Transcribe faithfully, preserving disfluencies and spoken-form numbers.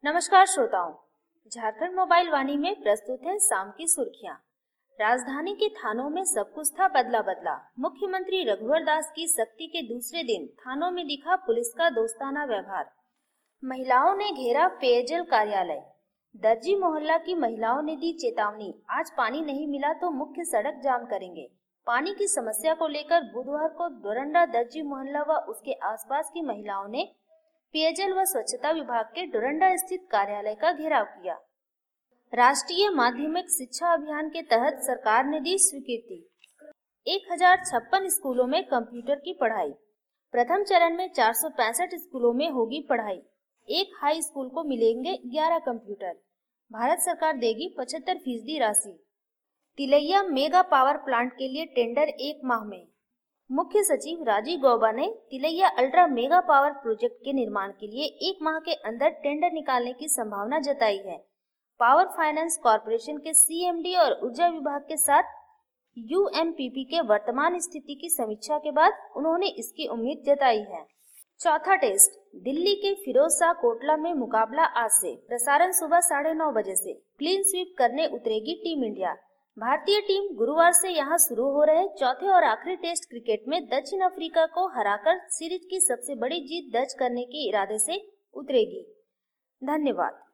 नमस्कार श्रोताओं, झारखंड मोबाइल वाणी में प्रस्तुत है शाम की सुर्खियां। राजधानी के थानों में सब कुछ था बदला बदला। मुख्यमंत्री रघुवर दास की सख्ती के दूसरे दिन थानों में दिखा पुलिस का दोस्ताना व्यवहार। महिलाओं ने घेरा पेयजल कार्यालय। दर्जी मोहल्ला की महिलाओं ने दी चेतावनी, आज पानी नहीं मिला तो मुख्य सड़क जाम करेंगे। पानी की समस्या को लेकर बुधवार को डोरंडा दर्जी मोहल्ला व उसके आसपास की महिलाओं ने पेयजल व स्वच्छता विभाग के डोरंडा स्थित कार्यालय का घेराव किया। राष्ट्रीय माध्यमिक शिक्षा अभियान के तहत सरकार ने दी स्वीकृति। एक हजार छप्पन स्कूलों में कंप्यूटर की पढ़ाई। प्रथम चरण में चार सौ पैंसठ स्कूलों में होगी पढ़ाई। एक हाई स्कूल को मिलेंगे ग्यारह कंप्यूटर। भारत सरकार देगी पचहत्तर फीसदी राशि। तिलैया मेगा पावर प्लांट के लिए टेंडर एक माह में। मुख्य सचिव राजीव गौबा ने Tilaiya ultra mega power project के निर्माण के लिए एक माह के अंदर टेंडर निकालने की संभावना जताई है। पावर फाइनेंस कॉर्पोरेशन के सीएमडी और ऊर्जा विभाग के साथ यूएमपीपी के वर्तमान स्थिति की समीक्षा के बाद उन्होंने इसकी उम्मीद जताई है। चौथा टेस्ट दिल्ली के फिरोज शाह कोटला में मुकाबला आज से। प्रसारण सुबह साढ़े नौ बजे से। क्लीन स्वीप करने उतरेगी टीम इंडिया। भारतीय टीम गुरुवार से यहां शुरू हो रहे चौथे और आखिरी टेस्ट क्रिकेट में दक्षिण अफ्रीका को हराकर सीरीज की सबसे बड़ी जीत दर्ज करने के इरादे से उतरेगी। धन्यवाद।